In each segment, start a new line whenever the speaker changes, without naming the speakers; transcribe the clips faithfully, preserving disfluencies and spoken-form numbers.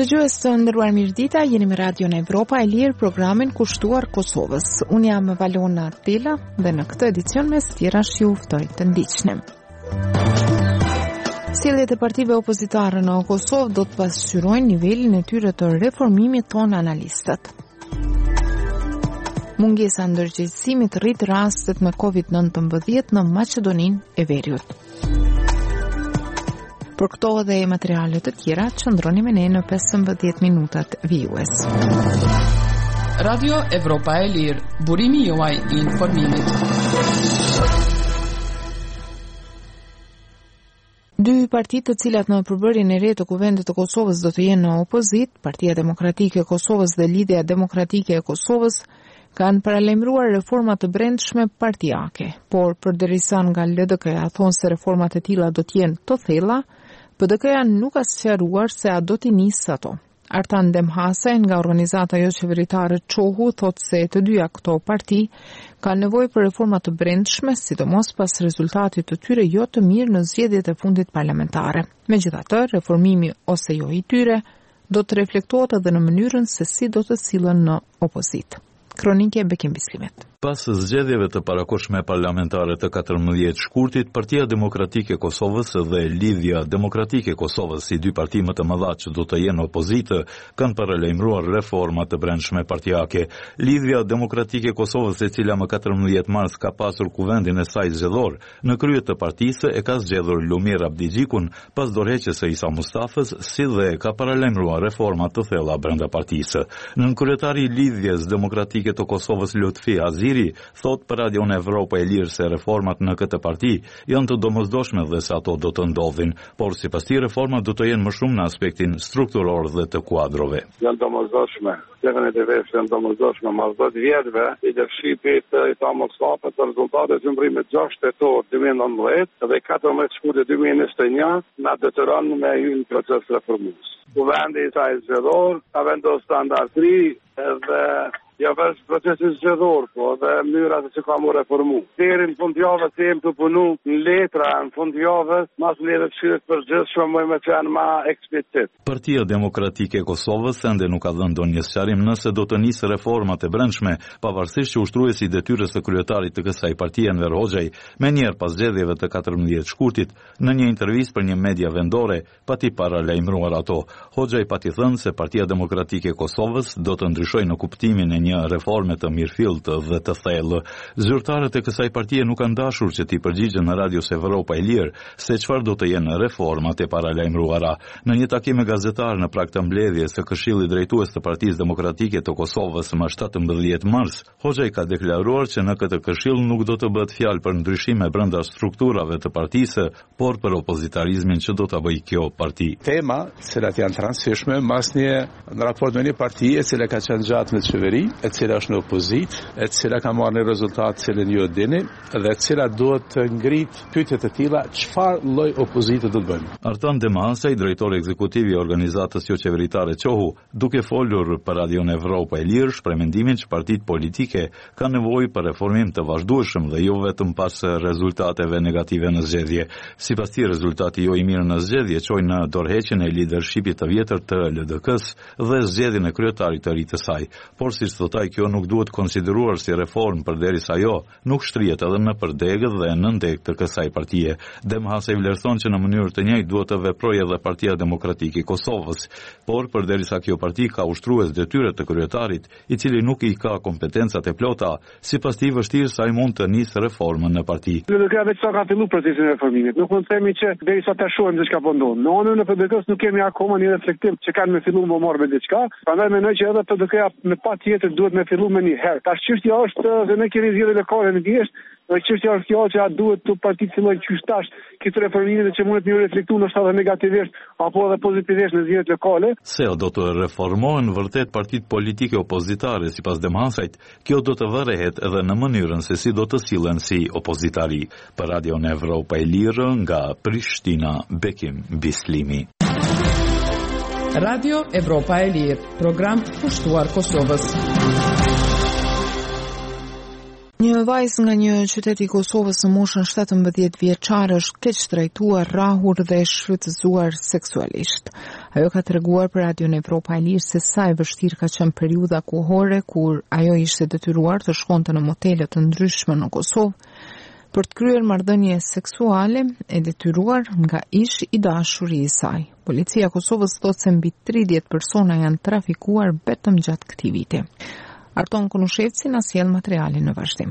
Dëgjues të nderuar, mirëdita, jeni me Radio në Evropa e Lirë, programin kushtuar Kosovës. Unë jam Valona Artela dhe në këtë edicion mes tjera ju ftoj të ndiqnim. Sjelljet e partive opozitare në Kosovë do të pasqyrojnë nivelin e tyre të reformimit, tonë analistët. Mungesa ndërgjegjësimit rrit rastet me covid nëntëmbëdhjetë në Maqedoninë e Veriut. Për këto dhe materiale të tjera, qëndroni me ne në pesëmbëdhjetë minutat vijues.
Radio Evropa e Lirë, burimi juaj i informimit.
Dy partitë të cilat në përbërjen e re të Kuvendit të Kosovës do të jenë në opozit, Partia Demokratike e Kosovës dhe Lidhja Demokratike e Kosovës, kanë paralajmëruar reforma të brendshme partijake, por përderisa nga L D K-ja thonë se reformat e tilla do të jenë të thella, P D K-ja nuk ka sqaruar se a do t'i nisë ato. Artan Demhasaj nga organizata jo qeveritare Çohu thotë se të dyja këto parti kanë nevojë për reforma të brendshme, sidomos pas rezultatit të tyre jo të mirë në zgjedhjet e fundit parlamentare. Megjithatë, reformimi ose jo i tyre do të reflektohet edhe në mënyrën se si do të sillen në opozit. Kronike Bekim Bislimet.
Pas zgjedhjeve të parakohshme parlamentare të katërmbëdhjetë shkurtit, Partia Demokratike e Kosovës dhe Lidhja Demokratike e Kosovës, si dy parti më të mëdha që do të jenë opozitë, kanë paralajmëruar reforma të brendshme partijake. Lidhja Demokratike e Kosovës, e cila më katërmbëdhjetë mars ka pasur kuvendin e saj zgjedhor, në krye të partisë e ka zgjedhur Lumir Abdigjikun pas dorëheqjes së Isa Mustafës, si dhe ka paralajmëruar reforma të thella brenda partisë. Nën kryetari i Lidhjes Demokratike të Kosovës, Lutfi Aziri, thot për Radio në Evropa e Lirë se reformat në këtë parti janë të domosdoshme dhe se ato do të ndodhin, por sipas tij reformat do të jenë më shumë në aspektin strukturor dhe të kuadrove.
Janë domosdoshme. Gjërat e vetë janë domosdoshme, mas dhjetë vjetëve i dërshipit i ta Mustafës të rezultatet të mbrimit gjashtë tetor dy mijë e nëntëmbëdhjetë dhe katërmbëdhjetë shkurtit dy mijë e njëzet e një na detyron me hyrë në proces reformues. Kuvendi i saj zgjedhor ka vendosur standard të ri dhe ja vesh procesin zgjedhor, po dhe mënyrat që ka mu reformu. Deri në fund javës të jem të punu në letra, në fund javës, mas letre të shirët për gjithë shumë me qenë ma eksplicit.
Partia Demokratike e Kosovës ende nuk ka dhënë ndonjë sqarim nëse do të nisë reformat e brendshme, pavarësisht që ushtruesi i detyrës së kryetarit të kësaj partie Enver Hoxhaj, menjëherë pas zgjedhjeve të katërmbëdhjetë shkurtit, në një intervistë për një media vendore, pati paralajmëruar ato. Hoxhaj pati thënë se Partia Demokratike e Kosovës do të ndryshojë në kuptimin e një reforme të mirëfillt dhe të thellë. Zyrtarët e kësaj partie nuk kanë dashur që t'i përgjigjen në Radio Evropa e Lirë se çfarë do të jenë reformat e paralajmëruara. Në një takim me gazetar në prag të mbledhjes së Këshillit Drejtues të Partisë Demokratike të Kosovës më shtatëmbëdhjetë mars, Hoxhaj ka deklaruar që në këtë këshill nuk do të bëhet fjalë për ndryshime brenda strukturave të partisë, por për opozitarizmin që do ta bëjë kjo parti.
Tema cilat janë transishme mas një në raport me një parti e cila ka qenë gjatë në qeveri, e cila është në opozit, e cila ka marrë një rezultat cilin ju e dini, dhe e cila duhet të ngrit pyetjet e tilla, çfarë lloj opozite do të bëjmë.
Artan Demhasaj, drejtori ekzekutiv i organizatës jo qeveritare Çohu, duke folur për Radio në Evropa e Lirë, shpreh mendimin që partitë politike kanë nevojë për reformim të vazhdueshëm dhe jo vetëm pas rezultateve negative në zgjedhje. Sipas tij, rezultati jo i mirë në zgjedhje çoi në dorëheqjen e lidershipit të vjetër të L D K-s dhe zgjedhjen e kryetarit të ri të saj. Por si thotaj, kjo nuk duhet konsideruar si reform përderisa ajo nuk shtrihet edhe në përdegët dhe në ndeg të kësaj partie. Demhasaj vlerëson që në mënyrë të njëjtë duhet të veprojë edhe Partia Demokratike e Kosovës, por përderisa kjo parti ka ushtrues detyrat të kryetarit, i cili nuk i ka kompetencat e plota, sipas tij vështirë sa ai mund të nisë reformën në parti.
L D K-ja vetë sa ka filluar procesin e reformimit. Nuk mund të themi që derisa ta shohim se çka po ndodh. Në anën e P D K-s nuk kemi akoma një reflektim që kanë me filluar më marrë me diçka. Prandaj mendoj që edhe P D K-ja me patjetër duhet me fillu me një herë. Tash çështja është se ne kemi zgjedhje lokale në vjesht, dhe çështja është kjo që a duhet të partitë fillojnë qysh tash këtë reformime që mund të më reflektojnë ndoshta edhe negativisht apo edhe pozitivisht në zgjedhjet lokale.
Se do të reformohen vërtet partitë politike opozitare sipas Demhasajt, kjo do të vërehet edhe në mënyrën se si do të sillen si opozitari. Për Radio në Evropa e Lirë nga Prishtina, Bekim Bislimi.
Radio Evropa e Lirë, program kushtuar Kosovës.
Një vajzë nga një qytet i Kosovës në moshën shtatëmbëdhjetë vjeçare është keq trajtuar, rrahur dhe shfrytëzuar seksualisht. Ajo ka treguar për Radion Evropa e Lirë se sa e vështirë ka qenë periudha kohore kur ajo ishte detyruar të shkonte në motele të ndryshme në Kosovë për të kryer marrëdhënie seksuale e detyruar nga ish i dashuri i saj. Policia e Kosovës thotë se mbi tridhjetë persona janë trafikuar vetëm gjatë këtij viti. Arton Konushevci na sjell materialin në vazhdim.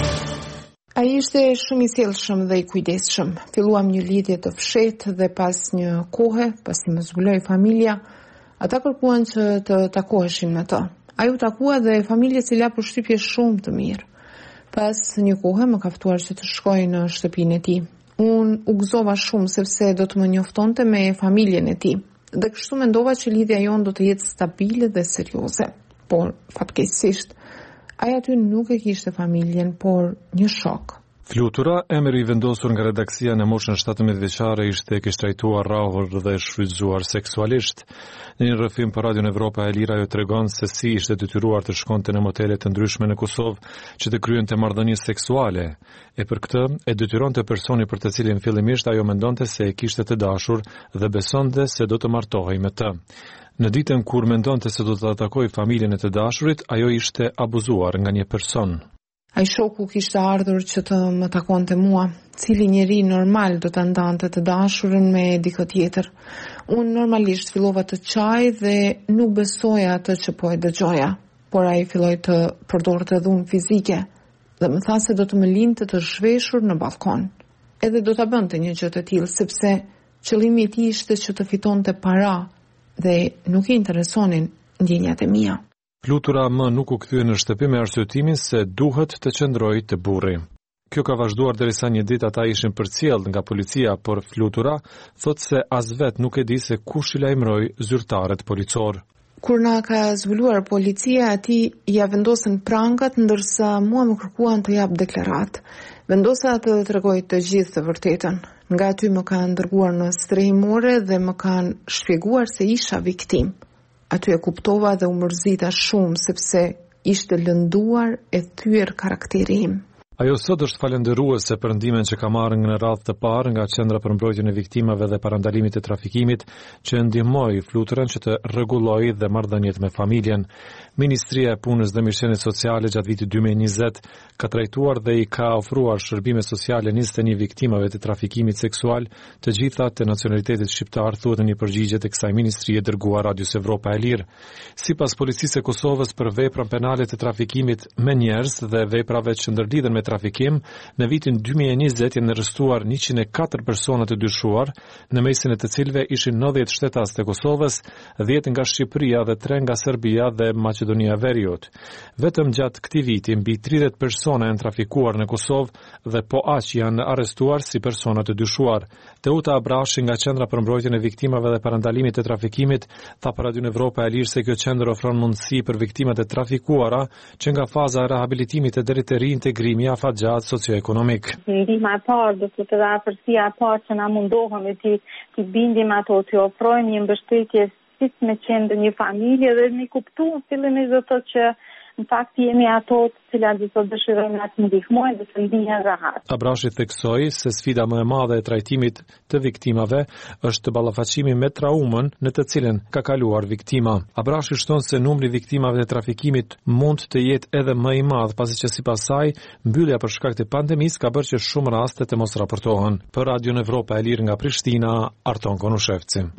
Ai ishte shumë i sjellshëm dhe i kujdesshëm. Filluam një lidhje të fshehtë dhe pas një kohe, pasi më zbuloi familja, ata kërkuan që të takoheshin me të. Ai u takua dhe familja i la përshtypje shumë të mirë. Pas një kohe më ka ftuar që të shkoj në shtëpinë e tij. Unë u gëzova shumë sepse do të më njoftonte me familjen e tij. Dhe kështu mendova që lidhja jonë do të jetë stabile dhe serioze. Por, fatkeqësisht, ai aty nuk e kishte familjen, por një shok.
Flutura, emri i vendosur nga redaksia në moshën shtatëmbëdhjetë vjeçare, ishte e kishte trajtuar rrahur dhe shfrytëzuar seksualisht. Në një rrëfim për Radion Evropa e Lirë ajo tregon se si ishte detyruar të shkonte në motele të ndryshme në Kosovë që të kryente marrëdhënie seksuale. E për këtë e detyronte personi për të cilin fillimisht ajo mendonte se e kishte të dashur dhe besonte se do të martohej me të. Në ditën kur mendonte se do të atakojë familjen e të dashurit, ajo ishte abuzuar nga një person.
Ai shoku kishte ardhur që të më takonte mua, cili njeri normal do të ndante të dashurën me dikë tjetër. Unë normalisht fillova të qaj dhe nuk besoja atë që po e dëgjoja, por ai filloi të përdorte dhunë fizike dhe më tha se do të më linte të zhveshur në balkon. Edhe do ta bënte një gjë të tillë sepse qëllimi i tij ishte që të fitonte para dhe nuk i interesonin ndjenjat e mia.
Flutura më nuk u kthye në shtëpi me arsyetimin se duhet të qëndrojë te burri. Kjo ka vazhduar derisa një ditë ata ishin përcjellë nga policia, por Flutura thotë se as vet nuk e di se kush i lajmëroi zyrtarët policor.
Kur na ka zbuluar policia, ati ja vendosën prangat, ndërsa mua më kërkuan të jap deklarat. Vendosa të tregoj të gjithë të vërtetën. Nga aty më kanë dërguar në strehimore dhe më kanë shpjeguar se isha viktim. Aty e kuptova dhe u mërzita shumë sepse ishte lënduar e thyer karakteri im.
Ajo sot është falendëruese për ndihmën që ka marrë në radhë të parë nga Qendra për mbrojtjen e viktimave dhe parandalimit të trafikimit, që ndihmoi Fluturën që të rregullojë dhe marrëdhëniet me familjen. Ministria e Punës dhe Mirëqenies Sociale gjatë vitit dy mijë e njëzet ka trajtuar dhe i ka ofruar shërbime sociale njëzet e një viktimave të trafikimit seksual, të gjitha të nacionalitetit shqiptar, thuhet në një përgjigje të kësaj ministrie dërguar Radios Evropa e Lirë. Sipas Policisë së Kosovës, për veprën penale të trafikimit me njerëz dhe veprave që ndërlidhen me trafikim, në vitin dy mijë e njëzet janë arrestuar njëqind e katër persona të dyshuar, në mesin e të cilëve ishin nëntëdhjetë shtetas të Kosovës, dhjetë nga Shqipëria dhe tre nga Serbia dhe Maqedonia e Veriut. Vetëm gjatë këtij viti mbi tridhjetë persona janë trafikuar në Kosovë dhe po aq janë arrestuar si persona të dyshuar. Teuta Abrashi nga Qendra për mbrojtjen e viktimave dhe parandalimit të trafikimit tha për Radion Evropa e Lirë se kjo qendër ofron mundësi për viktimat e trafikuara që nga faza e rehabilitimit deri te reintegrimi afatgjat socioekonomik.
Ndihma e parë do të thotë afërsia e parë që na mundohemi të të bindim ato, të ofrojmë një mbështetje si me qenë një familje dhe ne kuptuam fillimisht do të thotë që në fakt jemi ato të cilat do të dëshirojmë të ndihmojmë dhe të ndihen rahat.
Abrashi theksoi se sfida më e madhe e trajtimit të viktimave është ballafaqimi me traumën në të cilën ka kaluar viktima. Abrashi shton se numri i viktimave të trafikimit mund të jetë edhe më i madh, pasi që sipas saj mbyllja për shkak të pandemisë ka bërë që shumë raste të mos raportohen. Për Radion Evropa e Lirë nga Prishtina, Arton Konushevci.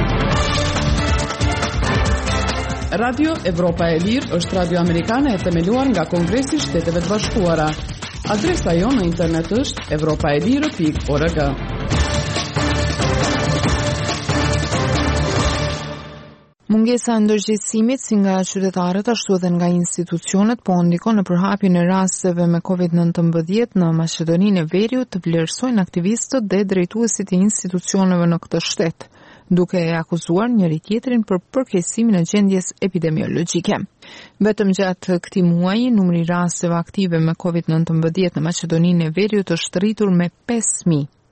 Radio Evropa e Lirë është radio amerikane e themeluar nga Kongresi i Shteteve të Bashkuara. Adresa jonë në internet është evropaelire pikë org.
Mungesa e ndërgjegjësimit si nga qytetarët ashtu edhe nga institucionet po ndikon në përhapjen e rasteve me covid nëntëmbëdhjetë në Maqedoninë e Veriut, të vlerësojnë aktivistët dhe drejtuesit e institucioneve në këtë shtet, duke e akuzuar njëri tjetrin për përkeqësimin e gjendjes epidemiologjike. Vetëm gjatë këtij muaji, numri i rasteve aktive me covid nëntëmbëdhjetë në Maqedoninë e Veriut është rritur me pesë mijë,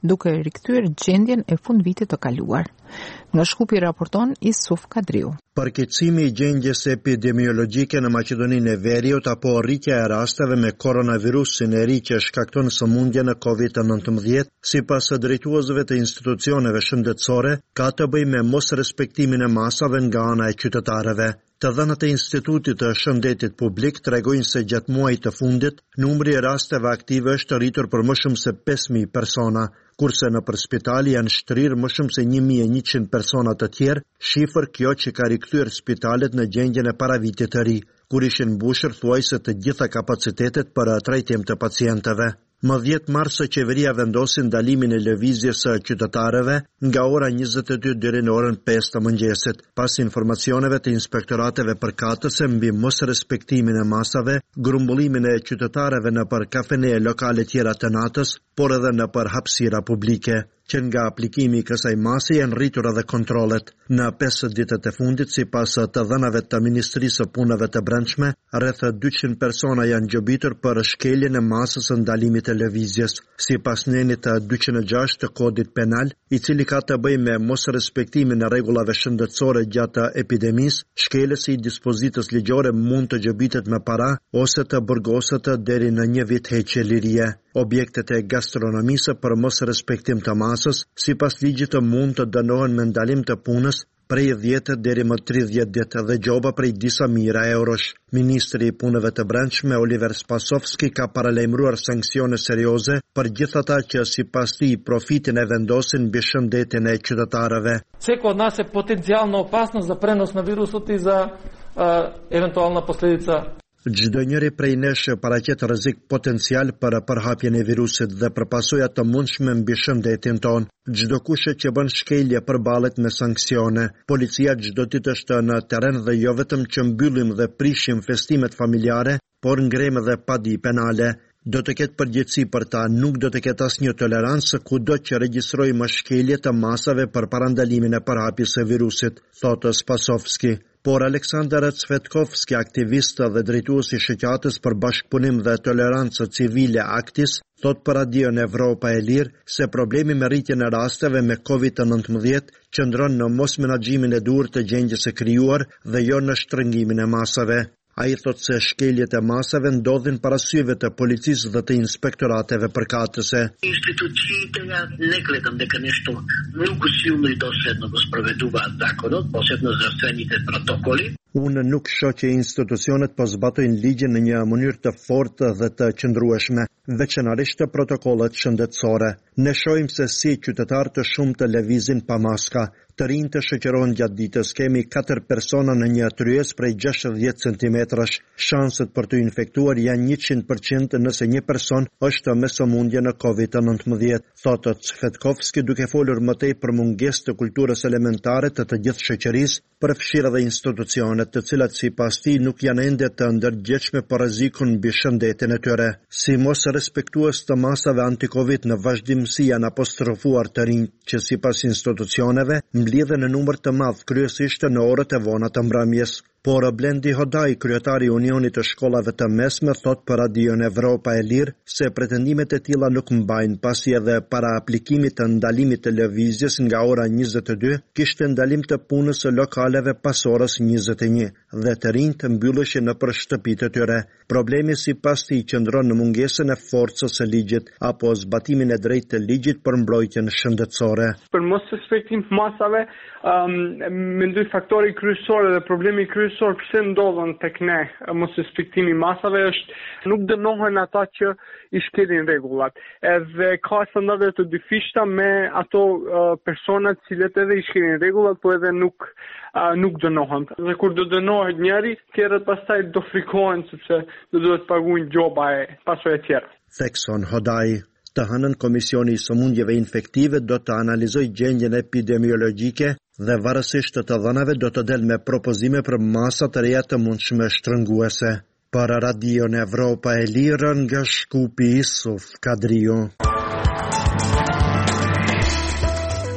duke rikthyer gjendjen e fundvitit të kaluar. Nga Shkupi raporton Isuf Kadriu.
Përkeqësimi i gjendjes epidemiologjike në Maqedoninë e Veriut apo rritja e rasteve me koronavirusin e ri që shkakton sëmundje në kovid nineteen, sipas drejtuesve të institucioneve shëndetësore, ka të bëjë me mosrespektimin e masave nga ana e qytetarëve. Të dhënat e Institutit të Shëndetit Publik tregojnë se gjatë muajit të fundit, numri i rasteve aktive është rritur për më shumë se pesë mijë persona, kurse në për spitali janë shtrirë më shumë se një mijë e njëqind persona të tjerë, shifër kjo që ka rikthyer spitalet në gjendjen e paravitit të ri, kur ishin mbushur thuajse të gjitha kapacitetet për trajtim të pacientëve. Më dhjetë mars qeveria vendosi ndalimin e lëvizjes së qytetarëve nga ora njëzet e dy deri në orën pesë të mëngjesit, pas informacioneve të inspektorateve përkatëse mbi mosrespektimin e masave, grumbullimin e qytetarëve në për kafene e lokale tjera të natës, por edhe në për hapësira publike, që nga aplikimi i kësaj mase janë rritur edhe kontrollet. Në pesë ditët e fundit, sipas të dhënave të Ministrisë së Punëve të Brendshme, rreth dyqind persona janë gjobitur për shkeljen e masës së ndalimit të lëvizjes, sipas nenit të dyqind e gjashtë të kodit penal, i cili ka të bëjë me mosrespektimin e rregullave shëndetësore gjatë epidemisë, shkelësi i dispozitës ligjore mund të gjobitet me para ose të burgoset deri në një vit heqje lirie. Objektet e gastronomisë për mos respektim të masës, sipas ligjit të mund të dënohen me ndalim të punës prej dhjetë deri më tridhjetë ditë dhe gjoba prej disa mijëra eurosh. Ministri i Punëve të Brendshme Oliver Spasovski ka paralajmëruar sanksione serioze për gjithë ata që sipas tij profitin e vendosin mbi shëndetin e qytetarëve.
Всеки от нас е потенцијална опасност за пренос на вирусот и за евентуална последица.
Çdo njeri prej nesh paraqet rrezik potencial për përhapjen e virusit dhe për pasoja të mundshme mbi shëndetin ton. Çdo kush që bën shkelje përballet me sanksione. Policia çdo ditë është në terren dhe jo vetëm që mbyllim dhe prishim festimet familjare, por ngrem edhe padi penale. Do të ketë përgjegjësi për ta, nuk do të ketë asnjë tolerancë kudo që regjistrojmë shkelje të masave për parandalimin e përhapjes së virusit, thotë Spasovski. Por Aleksandar Cvetkovski, aktivist dhe drejtuesi i shoqatës për bashkëpunim dhe tolerancë civile Aktis, thot për radion Evropa e Lirë se problemi me rritjen e rasteve me kovid nineteen qëndron në mos menaxhimin e duhur të gjendjes së krijuar dhe jo në shtrëngimin e masave. Ai thot se shkeljet e masave ndodhin para syve të policisë dhe të inspektorateve përkatëse.
Институциите не гледам дека нешто многу силно и доследно го спроведуваат законот, посебно здравствените протоколи.
Unë nuk shoh që institucionet po zbatojnë ligjin në një mënyrë të fortë dhe të qëndrueshme, veçanërisht të protokollet shëndetësore. Ne shohim se si qytetarë të shumë të lëvizin pa maska. Të rinj të shoqërohen gjatë ditës, kemi katër persona në një tryez prej gjashtëdhjetë centimetrash. Shanset për të infektuar janë njëqind përqind nëse një person është me sëmundje në kovid nineteen, thotë Cvetkovski duke folur më tej për mungesë të kulturës elementare të të gjithë shoqërisë, përfshirë edhe institucionet të cilat sipas tij nuk janë ende të ndërgjegjshme për rrezikun mbi shëndetin e tyre. Si mos respektues të masave anti-Covid në vazhdimsi janë apostrofuar të rinj që sipas institucioneve mbledhen në numër të madh kryesisht në orët e vona të mbrëmjes. Por Blendi Hodaj, kryetari i Unionit të Shkollave të Mesme, thot për radion Evropa e Lirë se pretendimet e tilla nuk mbajnë, pasi edhe para aplikimit të ndalimit të lëvizjes nga ora njëzet e dy, kishte ndalim të punës së lokaleve pas orës njëzet e një dhe të rinjt mbylleshin nëpër shtëpitë e tyre. Problemi sipas tij qëndron në mungesën e forcës së ligjit apo zbatimin e drejtë të ligjit për mbrojtjen shëndetësore.
Për mos respektim të masave, um, mendoj faktori kryesor dhe problemi kryesor pse ndodhen tek ne mos respektimi masave është nuk dënohen ata që i shkelin rregullat. Edhe ka standarde të dyfishta me ato uh, personat cilët edhe i shkelin rregullat, po edhe nuk uh, nuk dënohen. Dhe kur do dënohet njëri, tjerët pastaj do frikohen sepse do duhet paguajnë gjoba e pasojë të tjera.
Thekson Hodaj. Të hënën Komisioni i Sëmundjeve Infektive do të analizoj gjendjen epidemiologjike dhe varësisht të dhënave do të del me propozime për masa të reja të mundshme shtrënguese. Para radion Evropa e Lirë nga Shkupi Isuf Kadriu.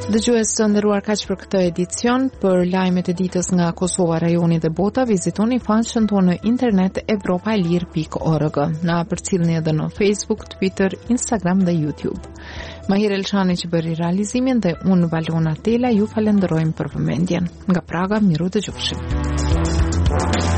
Dëgjues të nderuar, kaq për këtë edicion. Për lajmet e ditës nga Kosova, rajoni dhe bota, vizitoni faqen tonë në internet evropa e lir pikë org. Na përcjellni edhe në Facebook, Twitter, Instagram dhe YouTube. Mahir Elshani që bëri realizimin dhe unë Valona Tela ju falenderojmë për vëmendjen. Nga Praga, miru dëgjofshim.